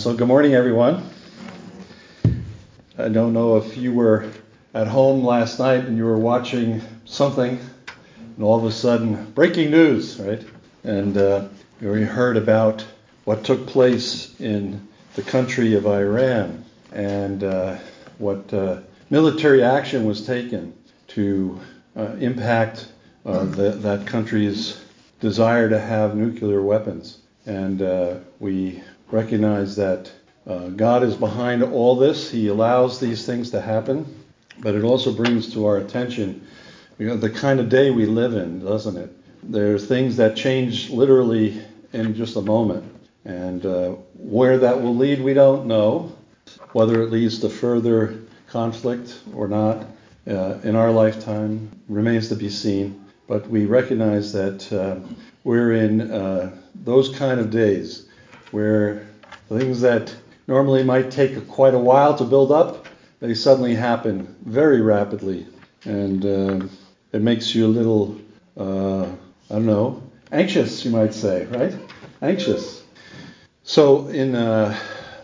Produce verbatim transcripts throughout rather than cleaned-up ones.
So good morning, everyone. I don't know if you were at home last night and you were watching something, and all of a sudden, breaking news, right? And uh, we heard about what took place in the country of Iran and uh, what uh, military action was taken to uh, impact uh, the, that country's desire to have nuclear weapons. And uh, we recognize that uh, God is behind all this. He allows these things to happen, but it also brings to our attention, you know, the kind of day we live in, doesn't it? There are things that change literally in just a moment, and uh, where that will lead, we don't know. Whether it leads to further conflict or not uh, in our lifetime remains to be seen. But we recognize that uh, we're in uh, those kind of days where things that normally might take a, quite a while to build up, they suddenly happen very rapidly. And uh, it makes you a little, uh, I don't know, anxious, you might say, right? Anxious. So in uh,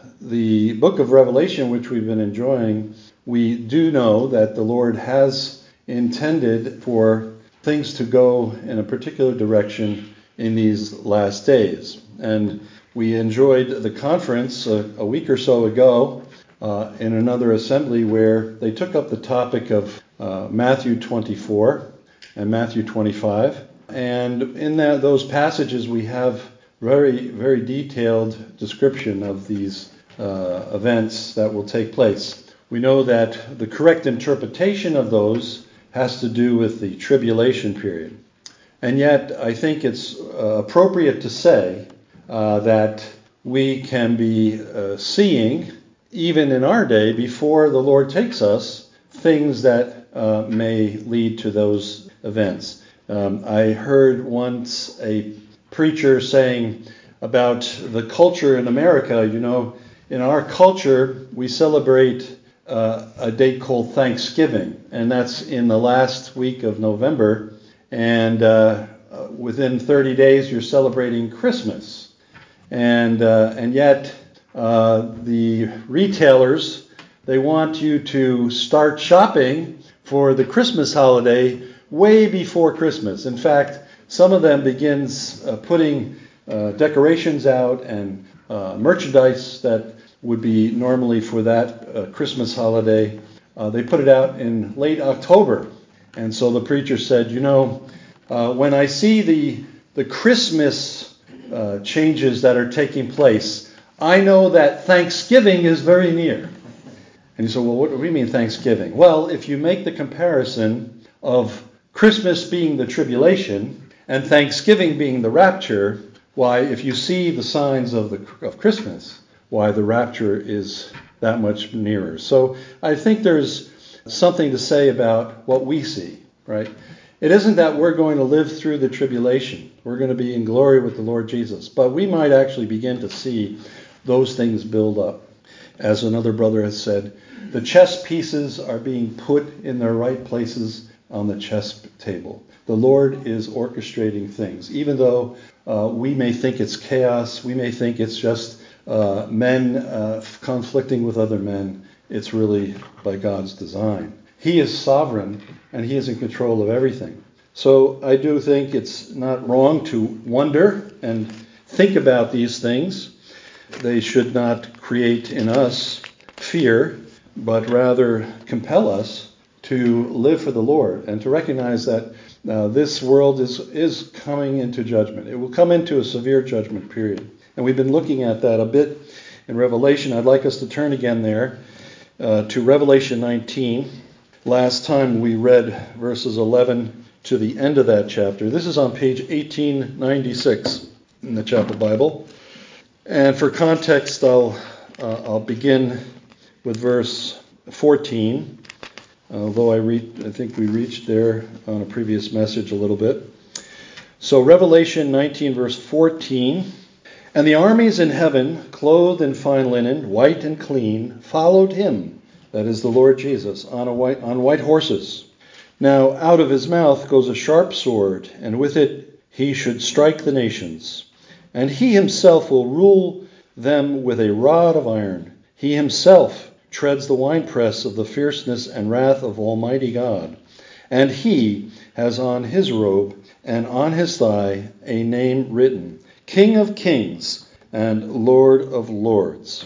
the book of Revelation, which we've been enjoying, we do know that the Lord has intended for things to go in a particular direction in these last days. And we enjoyed the conference a, a week or so ago uh, in another assembly where they took up the topic of uh, Matthew twenty-four and Matthew twenty-five. And in that, those passages we have very, very detailed description of these uh, events that will take place. We know that the correct interpretation of those has to do with the tribulation period. And yet, I think it's uh, appropriate to say uh, that we can be uh, seeing, even in our day, before the Lord takes us, things that uh, may lead to those events. Um, I heard once a preacher saying about the culture in America, you know, in our culture, we celebrate uh, a date called Thanksgiving, and that's in the last week of November. And uh, within thirty days, you're celebrating Christmas. And uh, and yet, uh, the retailers, they want you to start shopping for the Christmas holiday way before Christmas. In fact, some of them begins uh, putting uh, decorations out and uh, merchandise that would be normally for that uh, Christmas holiday. Uh, they put it out in late October. And so the preacher said, you know, uh, when I see the the Christmas uh, changes that are taking place, I know that Thanksgiving is very near. And he said, well, what do we mean Thanksgiving? Well, if you make the comparison of Christmas being the tribulation and Thanksgiving being the rapture, why, if you see the signs of the of Christmas, why the rapture is that much nearer. So I think there's something to say about what we see, right? It isn't that we're going to live through the tribulation. We're going to be in glory with the Lord Jesus. But we might actually begin to see those things build up. As another brother has said, the chess pieces are being put in their right places on the chess table. The Lord is orchestrating things. Even though uh, we may think it's chaos, we may think it's just uh, men uh, conflicting with other men, it's really by God's design. He is sovereign, and he is in control of everything. So I do think it's not wrong to wonder and think about these things. They should not create in us fear, but rather compel us to live for the Lord and to recognize that uh, this world is, is coming into judgment. It will come into a severe judgment period. And we've been looking at that a bit in Revelation. I'd like us to turn again there uh, to Revelation nineteen. Last time we read verses eleven to the end of that chapter. This is on page eighteen ninety-six in the Chapel Bible. And for context, I'll uh, I'll begin with verse fourteen. Although I re- I think we reached there on a previous message a little bit. So Revelation nineteen, verse fourteen. And the armies in heaven, clothed in fine linen, white and clean, followed him, that is the Lord Jesus, on a white on white horses. Now out of his mouth goes a sharp sword, and with it he should strike the nations. And he himself will rule them with a rod of iron. He himself treads the winepress of the fierceness and wrath of Almighty God. And he has on his robe and on his thigh a name written, King of Kings and Lord of Lords.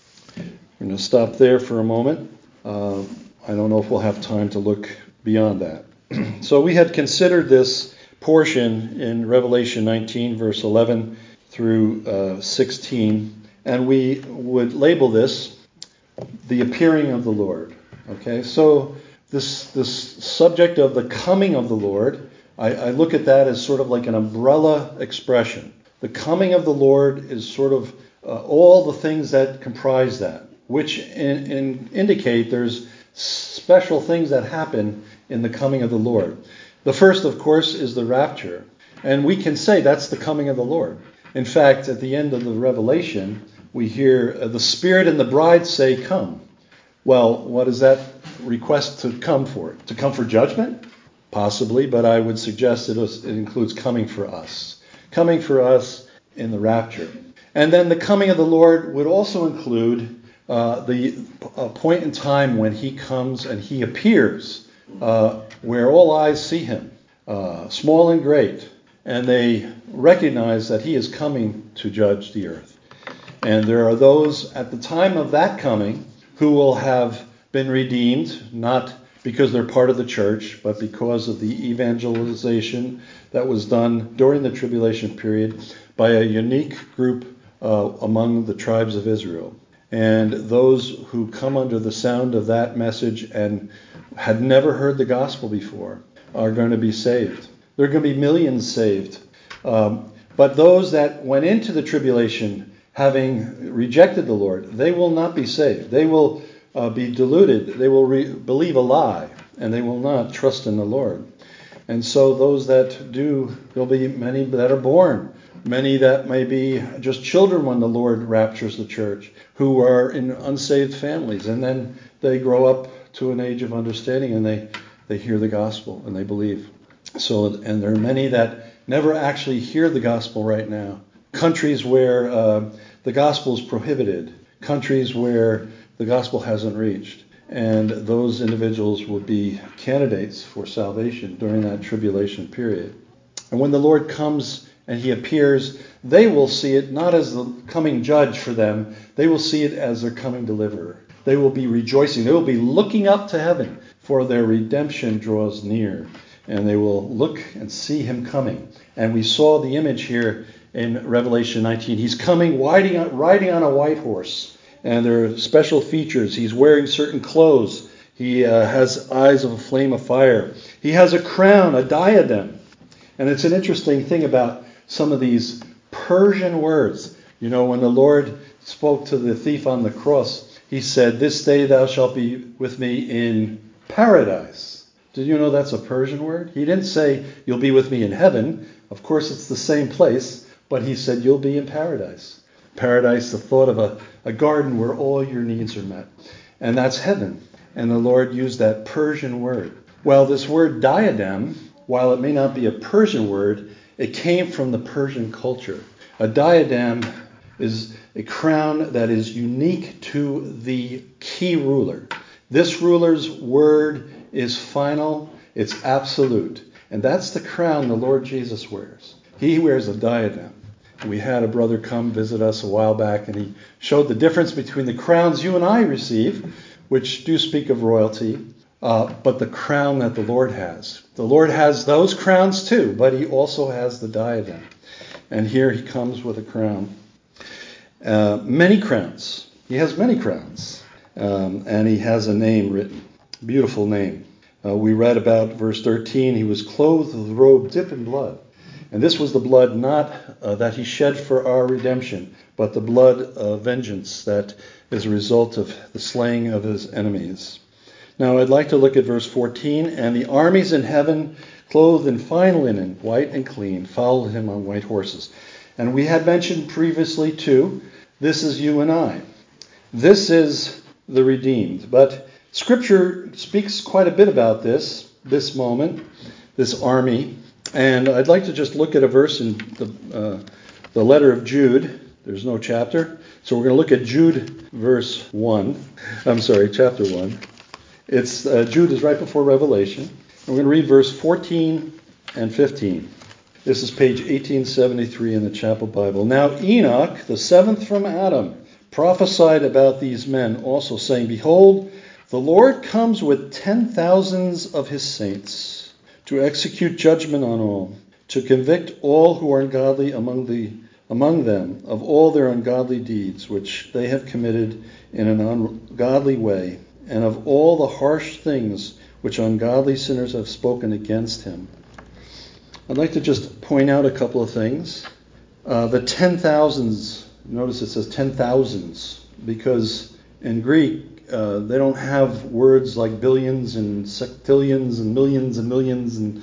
We're going to stop there for a moment. Uh, I don't know if we'll have time to look beyond that. So we had considered this portion in Revelation nineteen, verse eleven through uh, sixteen, and we would label this the appearing of the Lord. Okay, so this this subject of the coming of the Lord, I, I look at that as sort of like an umbrella expression. The coming of the Lord is sort of uh, all the things that comprise that, which in, in indicate there's special things that happen in the coming of the Lord. The first, of course, is the rapture. And we can say that's the coming of the Lord. In fact, at the end of the Revelation, we hear uh, the Spirit and the bride say, come. Well, what is that request to come for? To come for judgment? Possibly, but I would suggest it, was, it includes coming for us. Coming for us in the rapture. And then the coming of the Lord would also include uh, the uh, point in time when he comes and he appears, uh, where all eyes see him, uh, small and great, and they recognize that he is coming to judge the earth. And there are those at the time of that coming who will have been redeemed, not because they're part of the church, but because of the evangelization that was done during the tribulation period by a unique group uh, among the tribes of Israel. And those who come under the sound of that message and had never heard the gospel before are going to be saved. There are going to be millions saved. Um, but those that went into the tribulation having rejected the Lord, they will not be saved. They will uh, be deluded. They will re- believe a lie, and they will not trust in the Lord. And so those that do, there'll be many that are born, many that may be just children when the Lord raptures the church, who are in unsaved families, and then they grow up to an age of understanding, and they, they hear the gospel, and they believe. So, and there are many that never actually hear the gospel right now. Countries where uh, the gospel is prohibited, countries where the gospel hasn't reached, and those individuals will be candidates for salvation during that tribulation period. And when the Lord comes and he appears, they will see it not as the coming judge for them, they will see it as their coming deliverer. They will be rejoicing. They will be looking up to heaven, for their redemption draws near. And they will look and see him coming. And we saw the image here in Revelation nineteen. He's coming riding on, riding on a white horse. And there are special features. He's wearing certain clothes. He uh, has eyes of a flame of fire. He has a crown, a diadem. And it's an interesting thing about some of these Persian words. You know, when the Lord spoke to the thief on the cross, he said, this day thou shalt be with me in paradise. Did you know that's a Persian word? He didn't say, you'll be with me in heaven. Of course, it's the same place, but he said, you'll be in paradise. Paradise, the thought of a, a garden where all your needs are met. And that's heaven. And the Lord used that Persian word. Well, this word diadem, while it may not be a Persian word, it came from the Persian culture. A diadem is a crown that is unique to the key ruler. This ruler's word is final, it's absolute. And that's the crown the Lord Jesus wears. He wears a diadem. We had a brother come visit us a while back, and he showed the difference between the crowns you and I receive, which do speak of royalty, uh, but the crown that the Lord has. The Lord has those crowns too, but he also has the diadem. And here he comes with a crown. Uh, many crowns. He has many crowns. Um, and he has a name written. Beautiful name. Uh, we read about verse thirteen. He was clothed with a robe dipped in blood. And this was the blood not uh, that he shed for our redemption, but the blood of vengeance that is a result of the slaying of his enemies. Now I'd like to look at verse fourteen. And the armies in heaven, clothed in fine linen, white and clean, followed him on white horses. And we had mentioned previously too, this is you and I. This is the redeemed. But Scripture speaks quite a bit about this, this moment, this army. And I'd like to just look at a verse in the, uh, the letter of Jude, There's no chapter. So we're going to look at Jude verse one. I'm sorry, chapter one. It's uh, Jude is right before Revelation. We're going to read verse fourteen and fifteen. This is page eighteen seventy-three in the Chapel Bible. Now Enoch, the seventh from Adam, prophesied about these men also, saying, Behold, the Lord comes with ten thousands of his saints to execute judgment on all, to convict all who are ungodly among the among them of all their ungodly deeds which they have committed in an ungodly way, and of all the harsh things which ungodly sinners have spoken against him. I'd like to just point out a couple of things. Uh, the ten thousands, notice it says ten thousands, because in Greek uh, they don't have words like billions and sextillions and millions and millions, and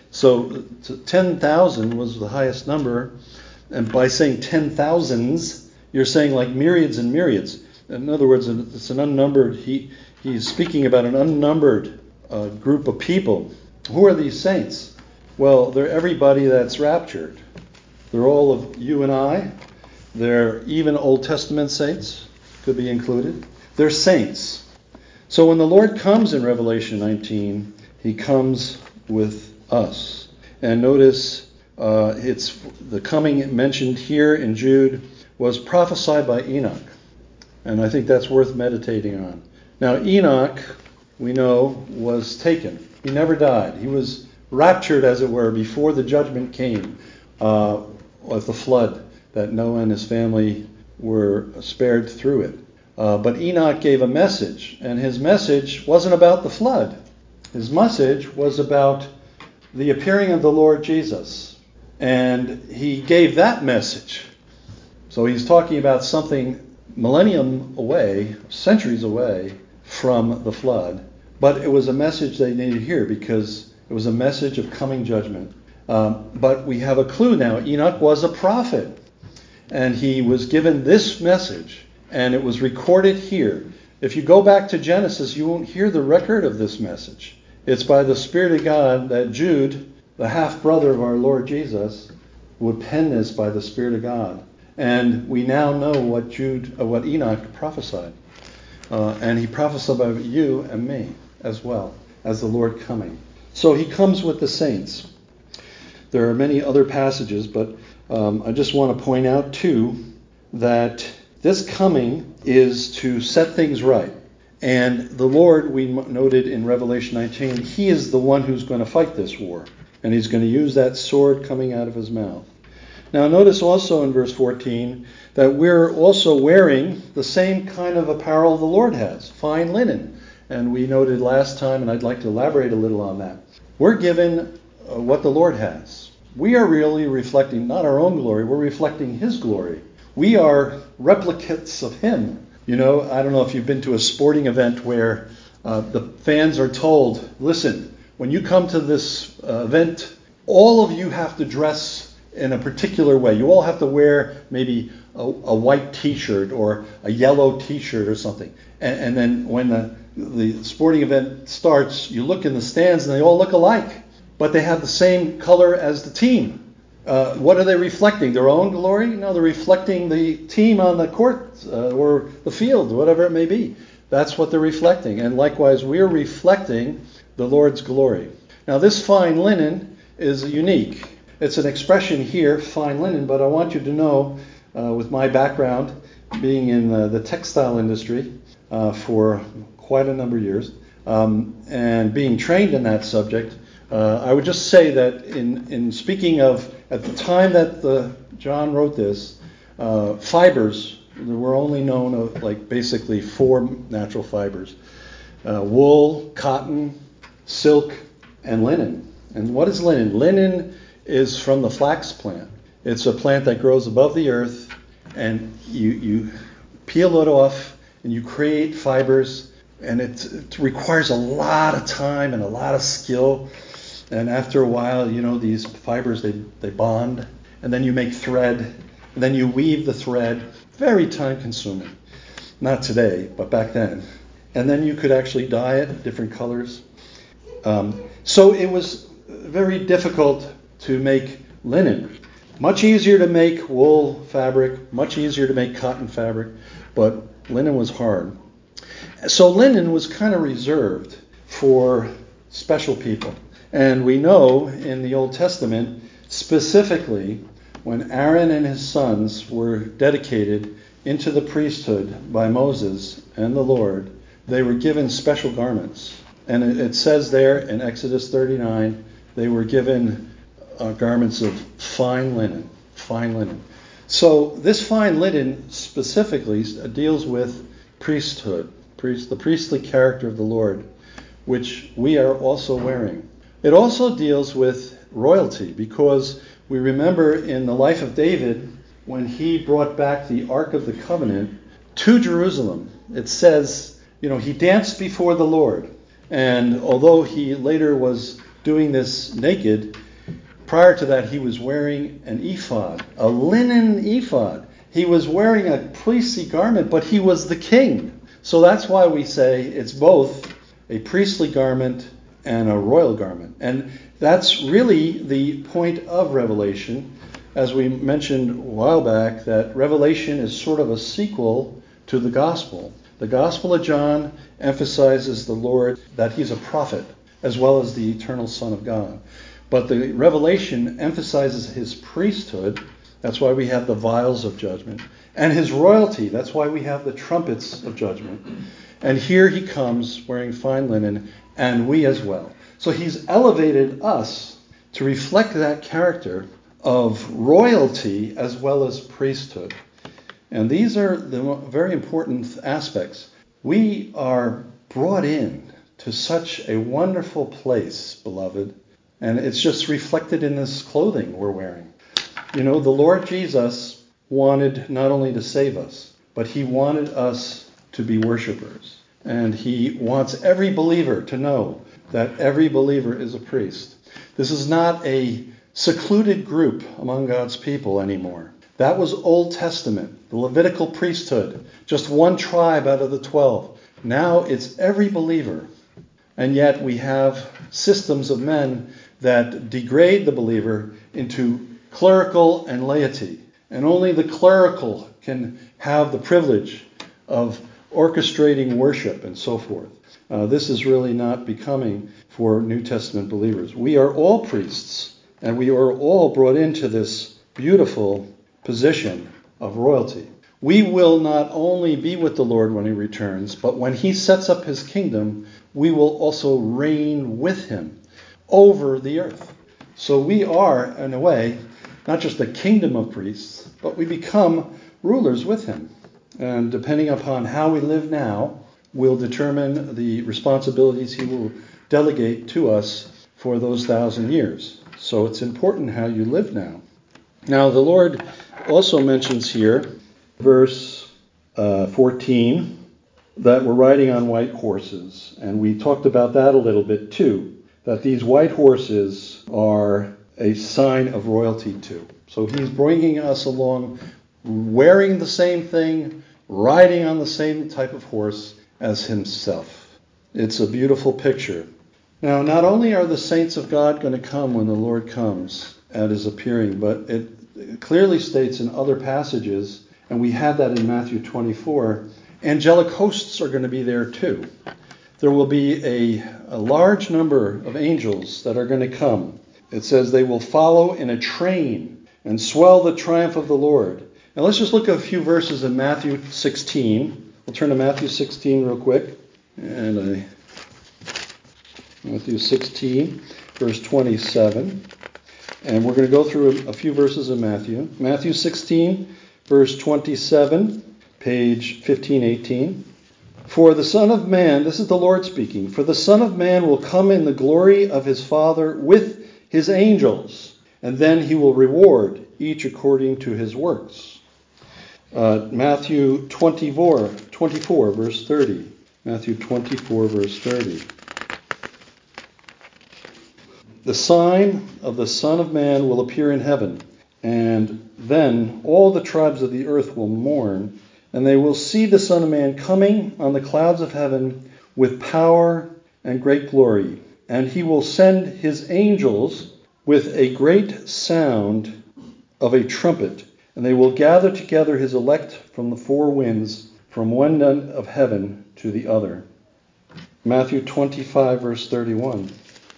so ten thousand was the highest number. And by saying ten thousands, you're saying like myriads and myriads. In other words, it's an unnumbered, he, he's speaking about an unnumbered uh, group of people. Who are these saints? Well, they're everybody that's raptured. They're all of you and I. They're even Old Testament saints, could be included. They're saints. So when the Lord comes in Revelation nineteen, he comes with us. And notice uh, it's the coming mentioned here in Jude was prophesied by Enoch. And I think that's worth meditating on. Now Enoch, we know, was taken. He never died. He was raptured, as it were, before the judgment came uh, with the flood that Noah and his family were spared through it. Uh, but Enoch gave a message, and his message wasn't about the flood. His message was about the appearing of the Lord Jesus. And he gave that message. So he's talking about something millennium away, centuries away from the flood. But it was a message they needed to hear because it was a message of coming judgment. Um, but we have a clue now. Enoch was a prophet. And he was given this message. And it was recorded here. If you go back to Genesis, you won't hear the record of this message. It's by the Spirit of God that Jude, the half-brother of our Lord Jesus, would pen this by the Spirit of God. And we now know what Jude, uh, what Enoch prophesied. Uh, and he prophesied about you and me as well as the Lord coming. So he comes with the saints. There are many other passages, but um, I just want to point out too that this coming is to set things right. And the Lord, we noted in Revelation nineteen, he is the one who's going to fight this war. And he's going to use that sword coming out of his mouth. Now notice also in verse fourteen that we're also wearing the same kind of apparel the Lord has, fine linen. And we noted last time, and I'd like to elaborate a little on that. We're given uh, what the Lord has. We are really reflecting not our own glory, we're reflecting his glory. We are replicates of him. You know, I don't know if you've been to a sporting event where uh, the fans are told, listen, when you come to this uh, event, all of you have to dress in a particular way. You all have to wear maybe a, a white t-shirt or a yellow t-shirt or something. And, and then when the, the sporting event starts, you look in the stands and they all look alike, but they have the same color as the team. Uh, what are they reflecting? Their own glory? No, they're reflecting the team on the court uh, or the field, whatever it may be. That's what they're reflecting. And likewise, we're reflecting the Lord's glory. Now, this fine linen is unique. It's an expression here, fine linen, but I want you to know, uh, with my background, being in uh, the textile industry uh, for quite a number of years, um, and being trained in that subject, uh, I would just say that in, in speaking of, at the time that the, John wrote this, uh, fibers, there were only known of like basically four natural fibers. Uh, wool, cotton, silk, and linen. And what is linen? Linen is from the flax plant. It's a plant that grows above the earth, and you, you peel it off, and you create fibers, and it, it requires a lot of time and a lot of skill. And after a while, you know, these fibers, they, they bond, and then you make thread, and then you weave the thread. Very time-consuming. Not today, but back then. And then you could actually dye it different colors. Um, so it was very difficult to make linen. Much easier to make wool fabric, much easier to make cotton fabric, but linen was hard. So linen was kind of reserved for special people. And we know in the Old Testament, specifically, when Aaron and his sons were dedicated into the priesthood by Moses and the Lord, they were given special garments. And it says there in Exodus thirty-nine, they were given uh, garments of fine linen, fine linen. So this fine linen specifically deals with priesthood, priest, the priestly character of the Lord, which we are also wearing. It also deals with royalty, because we remember in the life of David, when he brought back the Ark of the Covenant to Jerusalem, it says, you know, he danced before the Lord. And although he later was doing this naked, prior to that he was wearing an ephod, a linen ephod. He was wearing a priestly garment, but he was the king. So that's why we say it's both a priestly garment and a royal garment. And that's really the point of Revelation. As we mentioned a while back, that Revelation is sort of a sequel to the Gospel. The Gospel of John emphasizes the Lord, that he's a prophet, as well as the eternal Son of God. But the Revelation emphasizes his priesthood. That's why we have the vials of judgment. And his royalty. That's why we have the trumpets of judgment. And here he comes wearing fine linen, and we as well. So he's elevated us to reflect that character of royalty as well as priesthood. And these are the very important aspects. We are brought in to such a wonderful place, beloved, and it's just reflected in this clothing we're wearing. You know, the Lord Jesus wanted not only to save us, but he wanted us to be worshipers. And he wants every believer to know that every believer is a priest. This is not a secluded group among God's people anymore. That was Old Testament, the Levitical priesthood, just one tribe out of the twelve. Now it's every believer. And yet we have systems of men that degrade the believer into clerical and laity. And only the clerical can have the privilege of orchestrating worship and so forth. Uh, this is really not becoming for New Testament believers. We are all priests, and we are all brought into this beautiful position of royalty. We will not only be with the Lord when he returns, but when he sets up his kingdom, we will also reign with him over the earth. So we are, in a way, not just the kingdom of priests, but we become rulers with him. And depending upon how we live now, will determine the responsibilities he will delegate to us for those thousand years. So it's important how you live now. Now the Lord also mentions here, verse uh, fourteen, that we're riding on white horses. And we talked about that a little bit too, that these white horses are a sign of royalty too. So he's bringing us along, wearing the same thing, riding on the same type of horse as himself. It's a beautiful picture. Now, not only are the saints of God going to come when the Lord comes at his appearing, but it, it clearly states in other passages, and we had that in Matthew twenty-four, angelic hosts are going to be there too. There will be a, a large number of angels that are going to come. It says they will follow in a train and swell the triumph of the Lord. Now let's just look at a few verses in Matthew sixteen. We'll turn to Matthew sixteen real quick. And I, Matthew sixteen, verse twenty-seven. And we're going to go through a, a few verses in Matthew. Matthew sixteen, verse twenty-seven, page fifteen eighteen. For the Son of Man, this is the Lord speaking, for the Son of Man will come in the glory of his Father with his angels, and then he will reward each according to his works. Uh, Matthew twenty-four, twenty-four, verse thirty. Matthew twenty-four, verse thirty. The sign of the Son of Man will appear in heaven, and then all the tribes of the earth will mourn, and they will see the Son of Man coming on the clouds of heaven with power and great glory. And he will send his angels with a great sound of a trumpet, and they will gather together his elect from the four winds, from one end of heaven to the other. Matthew twenty-five, verse thirty-one.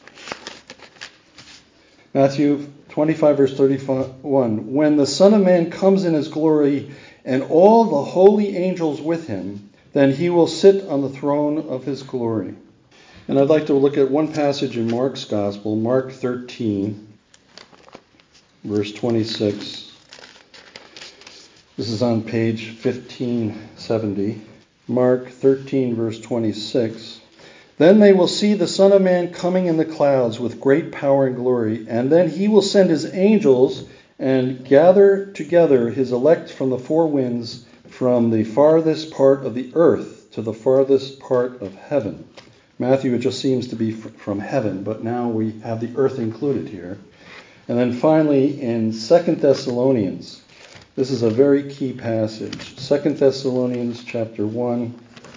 Matthew twenty-five, verse thirty-one. When the Son of Man comes in his glory, and all the holy angels with him, then he will sit on the throne of his glory. And I'd like to look at one passage in Mark's Gospel, Mark thirteen, verse twenty-six. This is on page fifteen seventy. Mark thirteen, verse twenty-six. Then they will see the Son of Man coming in the clouds with great power and glory, and then he will send his angels and gather together his elect from the four winds, from the farthest part of the earth to the farthest part of heaven. Matthew, it just seems to be from heaven, but now we have the earth included here. And then finally in Second Thessalonians, this is a very key passage. Second Thessalonians chapter one,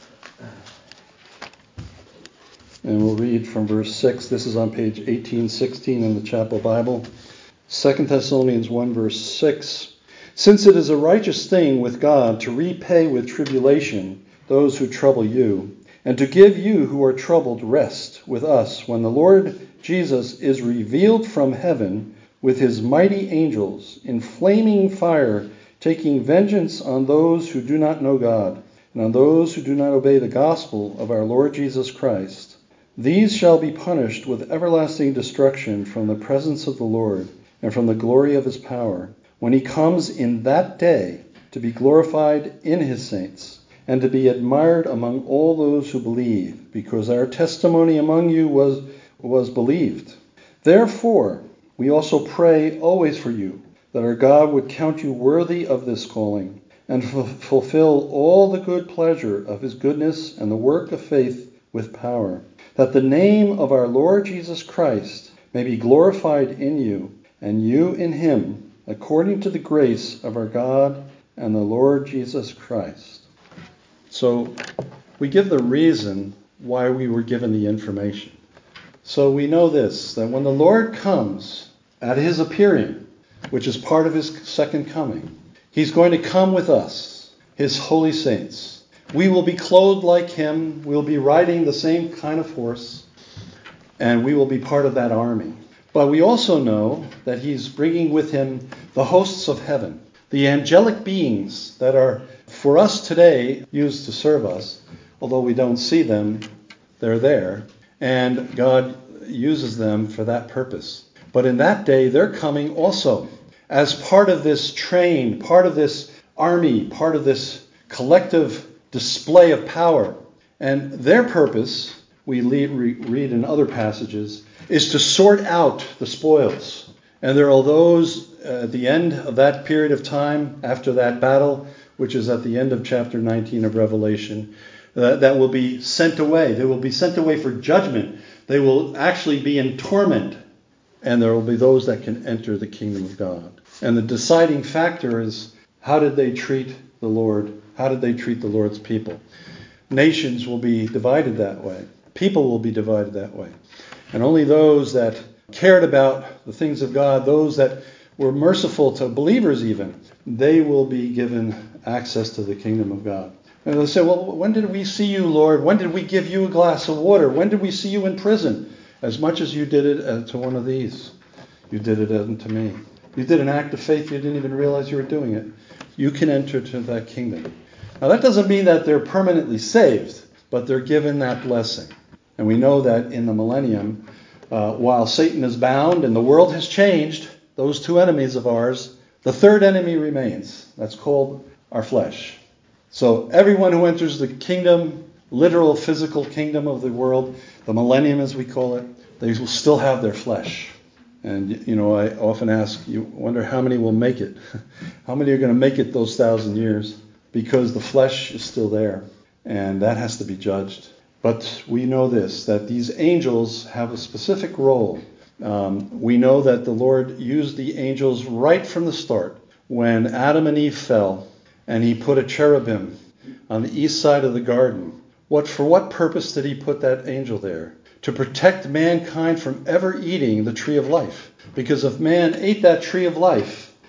and we'll read from verse six. This is on page eighteen sixteen in the Chapel Bible. Second Thessalonians one, verse six. Since it is a righteous thing with God to repay with tribulation those who trouble you, and to give you who are troubled rest with us when the Lord Jesus is revealed from heaven with his mighty angels in flaming fire, taking vengeance on those who do not know God, and on those who do not obey the gospel of our Lord Jesus Christ. These shall be punished with everlasting destruction from the presence of the Lord and from the glory of his power, when he comes in that day to be glorified in his saints, and to be admired among all those who believe, because our testimony among you was, was believed. Therefore, we also pray always for you, that our God would count you worthy of this calling, and f- fulfill all the good pleasure of his goodness and the work of faith with power, that the name of our Lord Jesus Christ may be glorified in you, and you in him, according to the grace of our God and the Lord Jesus Christ. So we give the reason why we were given the information. So we know this, that when the Lord comes at his appearing, which is part of his second coming, he's going to come with us, his holy saints. We will be clothed like him. We'll be riding the same kind of horse, and we will be part of that army. But we also know that he's bringing with him the hosts of heaven, the angelic beings that are for us today used to serve us. Although we don't see them, they're there, and God uses them for that purpose. But in that day, they're coming also as part of this train, part of this army, part of this collective display of power. And their purpose, we read in other passages, is to sort out the spoils. And there are those at the end of that period of time, after that battle, which is at the end of chapter nineteen of Revelation, uh, that will be sent away. They will be sent away for judgment. They will actually be in torment. And there will be those that can enter the kingdom of God. And the deciding factor is, how did they treat the Lord? How did they treat the Lord's people? Nations will be divided that way. People will be divided that way. And only those that cared about the things of God, those that were merciful to believers even, they will be given access to the kingdom of God. And they'll say, well, when did we see you, Lord? When did we give you a glass of water? When did we see you in prison? As much as you did it to one of these, you did it unto me. You did an act of faith, you didn't even realize you were doing it. You can enter to that kingdom. Now that doesn't mean that they're permanently saved, but they're given that blessing. And we know that in the millennium, uh, while Satan is bound and the world has changed, those two enemies of ours, the third enemy remains. That's called our flesh. So everyone who enters the kingdom, literal physical kingdom of the world, the millennium as we call it, they will still have their flesh. And, you know, I often ask, you wonder how many will make it? How many are going to make it those thousand years? Because the flesh is still there, and that has to be judged. But we know this, that these angels have a specific role. Um, we know that the Lord used the angels right from the start. When Adam and Eve fell, and he put a cherubim on the east side of the garden, what for what purpose did he put that angel there? To protect mankind from ever eating the tree of life. Because if man ate that tree of life,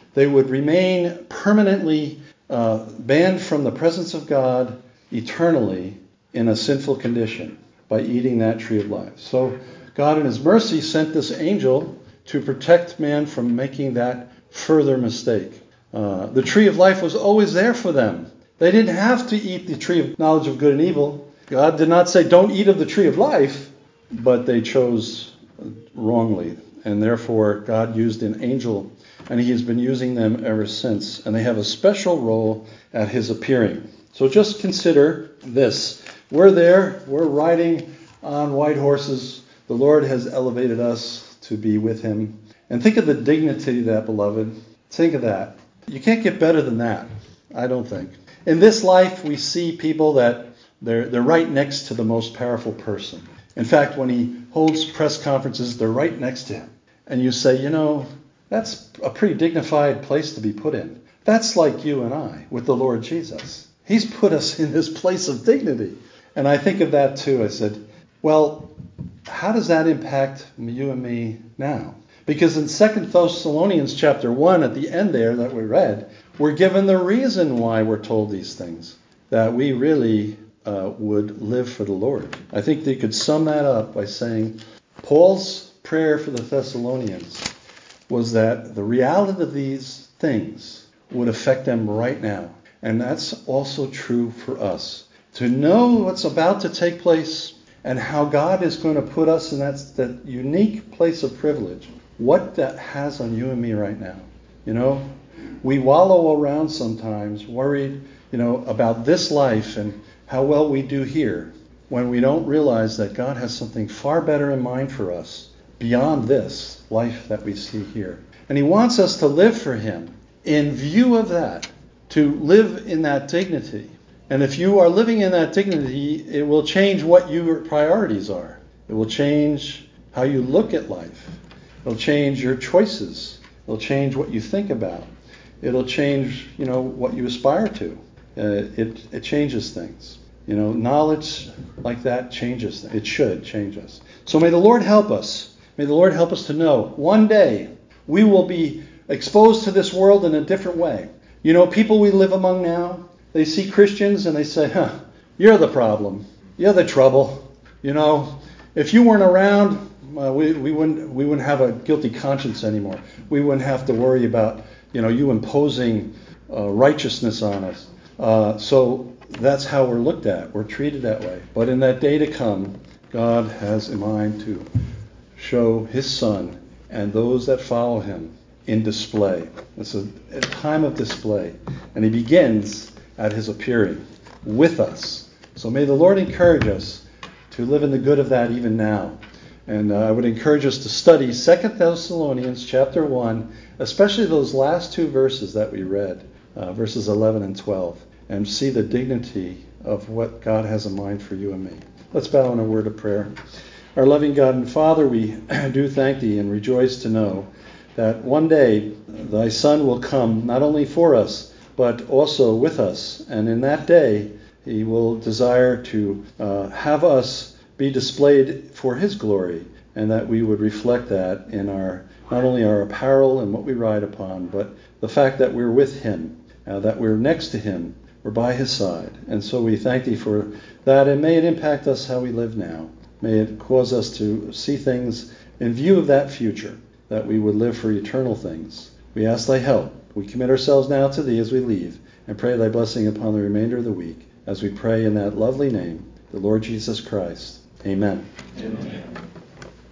they would remain permanently uh, banned from the presence of God eternally in a sinful condition by eating that tree of life. So God in his mercy sent this angel to protect man from making that further mistake. Uh, the tree of life was always there for them. They didn't have to eat the tree of knowledge of good and evil. God did not say, don't eat of the tree of life, but they chose wrongly. And therefore, God used an angel, and he has been using them ever since. And they have a special role at his appearing. So just consider this. We're there. We're riding on white horses. The Lord has elevated us to be with him. And think of the dignity of that, beloved. Think of that. You can't get better than that, I don't think. In this life, we see people that they're, they're right next to the most powerful person. In fact, when he holds press conferences, they're right next to him. And you say, you know, that's a pretty dignified place to be put in. That's like you and I with the Lord Jesus. He's put us in this place of dignity. And I think of that too. I said, well, how does that impact you and me now? Because in Second Thessalonians chapter one, at the end there that we read, we're given the reason why we're told these things, that we really uh, would live for the Lord. I think they could sum that up by saying Paul's prayer for the Thessalonians was that the reality of these things would affect them right now. And that's also true for us. To know what's about to take place and how God is going to put us in that, that unique place of privilege, what that has on you and me right now. You know, we wallow around sometimes worried, you know, about this life and how well we do here when we don't realize that God has something far better in mind for us beyond this life that we see here. And he wants us to live for him in view of that, to live in that dignity. And if you are living in that dignity, it will change what your priorities are. It will change how you look at life. It'll change your choices. It'll change what you think about. It'll change, you know, what you aspire to. Uh, it, it changes things. You know, knowledge like that changes. It should change us. So may the Lord help us. May the Lord help us to know one day we will be exposed to this world in a different way. You know, people we live among now, they see Christians and they say, huh, you're the problem. You're the trouble. You know, if you weren't around, uh, we, we wouldn't we wouldn't have a guilty conscience anymore. We wouldn't have to worry about, you know, you imposing uh, righteousness on us. Uh, so that's how we're looked at. We're treated that way. But in that day to come, God has in mind to show his Son and those that follow him in display. It's a, a time of display. And he begins at his appearing with us. So may the Lord encourage us to live in the good of that even now. And uh, I would encourage us to study Second Thessalonians chapter one, especially those last two verses that we read, uh, verses eleven and twelve, and see the dignity of what God has in mind for you and me. Let's bow in a word of prayer. Our loving God and Father, we do thank thee and rejoice to know that one day thy Son will come not only for us, but also with us. And in that day, he will desire to uh, have us be displayed for his glory, and that we would reflect that in our not only our apparel and what we ride upon, but the fact that we're with him, uh, that we're next to him, we're by his side. And so we thank thee for that, and may it impact us how we live now. May it cause us to see things in view of that future, that we would live for eternal things. We ask thy help. We commit ourselves now to thee as we leave, and pray thy blessing upon the remainder of the week, as we pray in that lovely name, the Lord Jesus Christ. Amen. Amen.